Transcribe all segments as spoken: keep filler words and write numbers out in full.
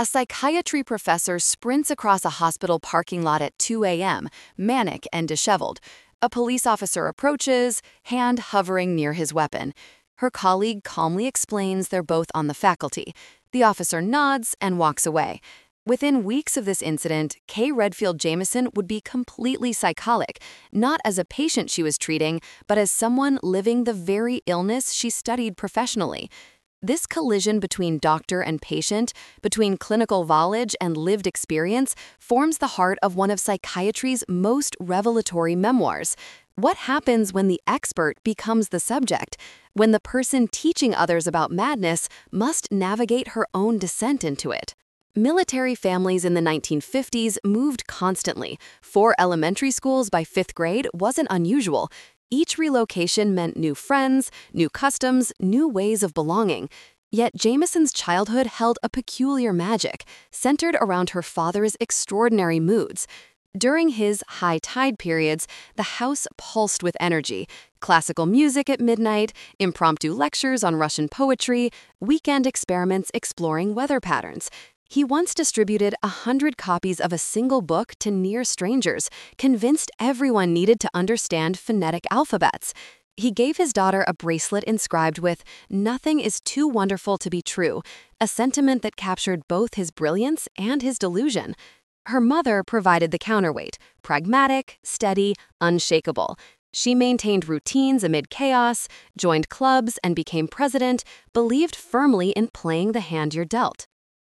A psychiatry professor sprints across a hospital parking lot at two a m, manic and disheveled. A police officer approaches, hand hovering near his weapon. Her colleague calmly explains they're both on the faculty. The officer nods and walks away. Within weeks of this incident, Kay Redfield Jamison would be completely psychotic, not as a patient she was treating, but as someone living the very illness she studied professionally. This collision between doctor and patient, between clinical knowledge and lived experience, forms the heart of one of psychiatry's most revelatory memoirs. What happens when the expert becomes the subject? When the person teaching others about madness must navigate her own descent into it? Military families in the nineteen fifties moved constantly. Four elementary schools by fifth grade wasn't unusual. Each relocation meant new friends, new customs, new ways of belonging. Yet Jamison's childhood held a peculiar magic, centered around her father's extraordinary moods. During his high tide periods, the house pulsed with energy. Classical music at midnight, impromptu lectures on Russian poetry, weekend experiments exploring weather patterns. He once distributed a hundred copies of a single book to near strangers, convinced everyone needed to understand phonetic alphabets. He gave his daughter a bracelet inscribed with "Nothing is too wonderful to be true," a sentiment that captured both his brilliance and his delusion. Her mother provided the counterweight, pragmatic, steady, unshakable. She maintained routines amid chaos, joined clubs and became president, believed firmly in playing the hand you're dealt.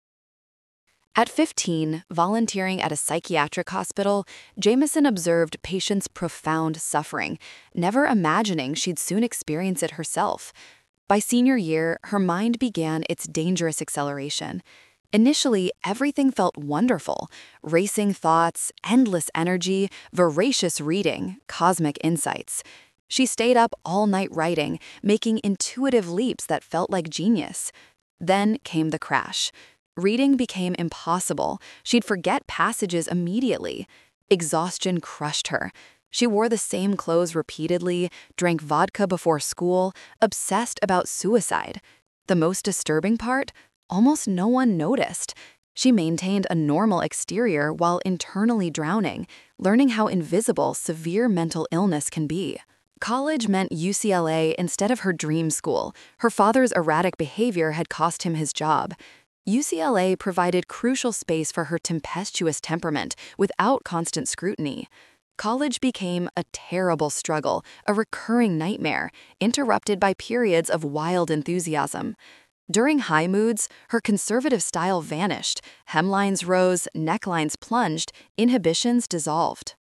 At fifteen, volunteering at a psychiatric hospital, Jamison observed patients' profound suffering, never imagining she'd soon experience it herself. By senior year, her mind began its dangerous acceleration. Initially, everything felt wonderful: racing thoughts, endless energy, voracious reading, cosmic insights. She stayed up all night writing, making intuitive leaps that felt like genius. Then came the crash. Reading became impossible. She'd forget passages immediately. Exhaustion crushed her. She wore the same clothes repeatedly, drank vodka before school, obsessed about suicide. The most disturbing part? Almost no one noticed. She maintained a normal exterior while internally drowning, learning how invisible severe mental illness can be. College meant U C L A instead of her dream school. Her father's erratic behavior had cost him his job. U C L A provided crucial space for her tempestuous temperament without constant scrutiny. College became a terrible struggle, a recurring nightmare, interrupted by periods of wild enthusiasm. During high moods, her conservative style vanished, hemlines rose, necklines plunged, inhibitions dissolved.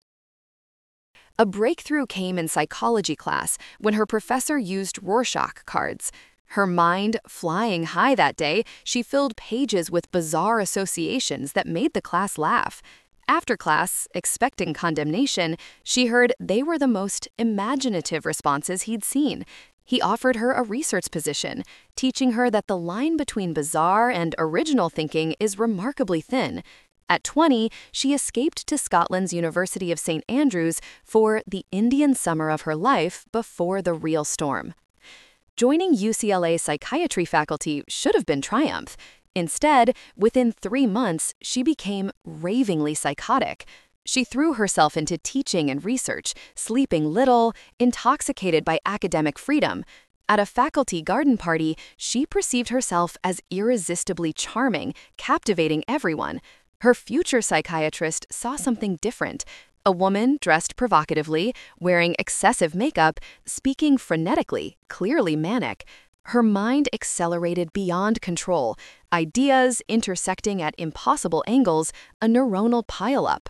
A breakthrough came in psychology class when her professor used Rorschach cards. Her mind flying high that day, she filled pages with bizarre associations that made the class laugh. After class, expecting condemnation, she heard they were the most imaginative responses he'd seen. He offered her a research position, teaching her that the line between bizarre and original thinking is remarkably thin. At twenty, she escaped to Scotland's University of Saint Andrews for the Indian summer of her life before the real storm. Joining U C L A psychiatry faculty should have been triumph. Instead, within three months, she became ravingly psychotic. She threw herself into teaching and research, sleeping little, intoxicated by academic freedom. At a faculty garden party, she perceived herself as irresistibly charming, captivating everyone. Her future psychiatrist saw something different. A woman dressed provocatively, wearing excessive makeup, speaking frenetically, clearly manic. Her mind accelerated beyond control, ideas intersecting at impossible angles, a neuronal pileup.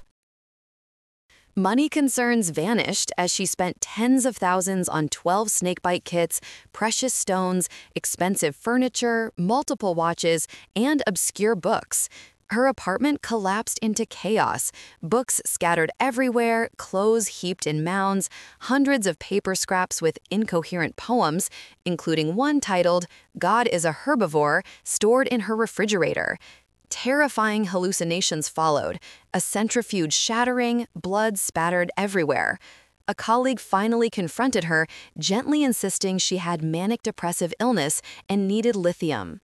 Money concerns vanished as she spent tens of thousands on twelve snakebite kits, precious stones, expensive furniture, multiple watches, and obscure books. Her apartment collapsed into chaos, books scattered everywhere, clothes heaped in mounds, hundreds of paper scraps with incoherent poems, including one titled, "God is a Herbivore," stored in her refrigerator. Terrifying hallucinations followed, a centrifuge shattering, blood spattered everywhere. A colleague finally confronted her, gently insisting she had manic depressive illness and needed lithium.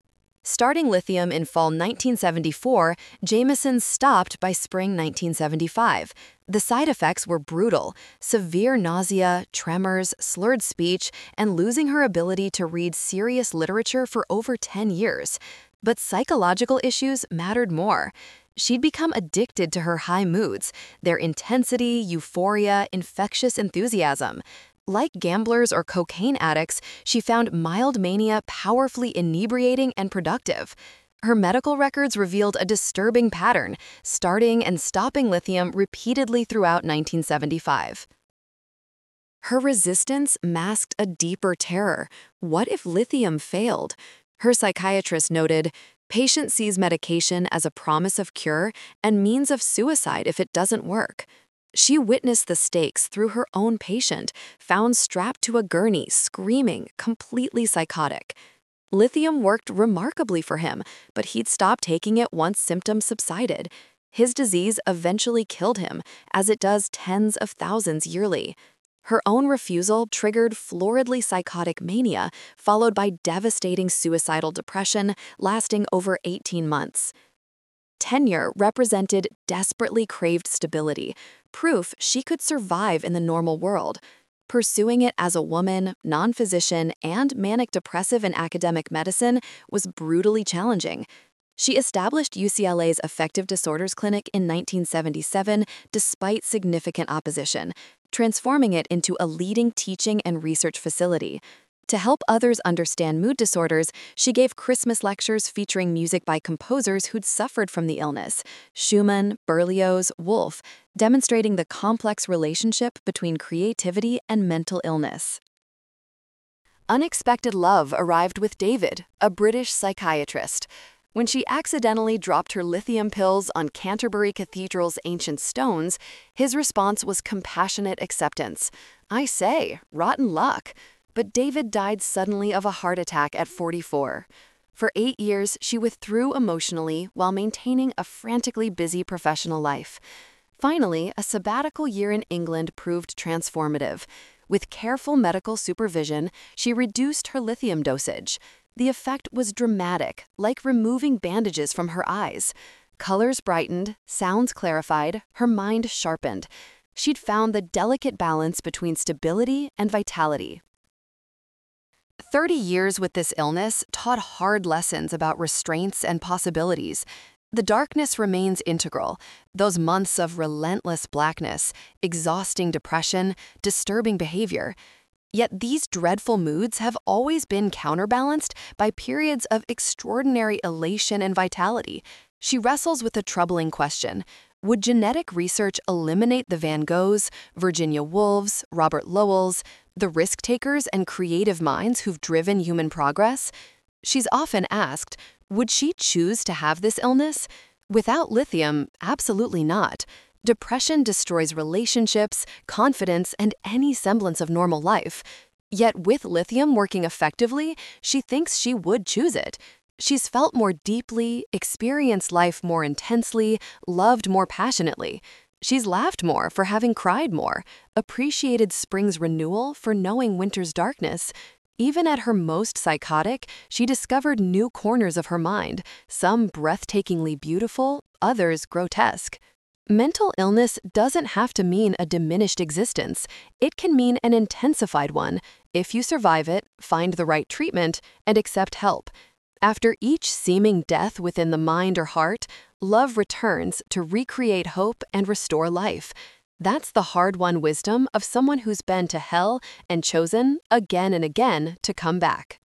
Starting lithium in fall nineteen seventy-four, Jameson stopped by spring nineteen seventy-five. The side effects were brutal: severe nausea, tremors, slurred speech, and losing her ability to read serious literature for over ten years. But psychological issues mattered more. She'd become addicted to her high moods, their intensity, euphoria, infectious enthusiasm. Like gamblers or cocaine addicts, she found mild mania powerfully inebriating and productive. Her medical records revealed a disturbing pattern, starting and stopping lithium repeatedly throughout nineteen seventy-five. Her resistance masked a deeper terror. What if lithium failed? Her psychiatrist noted, "Patient sees medication as a promise of cure and means of suicide if it doesn't work." She witnessed the stakes through her own patient, found strapped to a gurney, screaming, completely psychotic. Lithium worked remarkably for him, but he'd stopped taking it once symptoms subsided. His disease eventually killed him, as it does tens of thousands yearly. Her own refusal triggered floridly psychotic mania, followed by devastating suicidal depression lasting over eighteen months. Tenure represented desperately craved stability, proof she could survive in the normal world. Pursuing it as a woman, non-physician, and manic-depressive in academic medicine was brutally challenging. She established U C L A's Affective Disorders Clinic in nineteen seventy-seven despite significant opposition, transforming it into a leading teaching and research facility. To help others understand mood disorders, she gave Christmas lectures featuring music by composers who'd suffered from the illness: Schumann, Berlioz, Wolf, demonstrating the complex relationship between creativity and mental illness. Unexpected love arrived with David, a British psychiatrist. When she accidentally dropped her lithium pills on Canterbury Cathedral's ancient stones, his response was compassionate acceptance. "I say, rotten luck." But David died suddenly of a heart attack at forty-four. For eight years, she withdrew emotionally while maintaining a frantically busy professional life. Finally, a sabbatical year in England proved transformative. With careful medical supervision, she reduced her lithium dosage. The effect was dramatic, like removing bandages from her eyes. Colors brightened, sounds clarified, her mind sharpened. She'd found the delicate balance between stability and vitality. Thirty years with this illness taught hard lessons about restraints and possibilities. The darkness remains integral. Those months of relentless blackness, exhausting depression, disturbing behavior. Yet these dreadful moods have always been counterbalanced by periods of extraordinary elation and vitality. She wrestles with a troubling question: would genetic research eliminate the Van Goghs, Virginia Woolfs, Robert Lowells, the risk-takers and creative minds who've driven human progress? She's often asked, would she choose to have this illness? Without lithium, absolutely not. Depression destroys relationships, confidence, and any semblance of normal life. Yet with lithium working effectively, she thinks she would choose it. She's felt more deeply, experienced life more intensely, loved more passionately. She's laughed more for having cried more, appreciated spring's renewal for knowing winter's darkness. Even at her most psychotic, she discovered new corners of her mind, some breathtakingly beautiful, others grotesque. Mental illness doesn't have to mean a diminished existence. It can mean an intensified one, if you survive it, find the right treatment, and accept help. After each seeming death within the mind or heart, love returns to recreate hope and restore life. That's the hard-won wisdom of someone who's been to hell and chosen, again and again, to come back.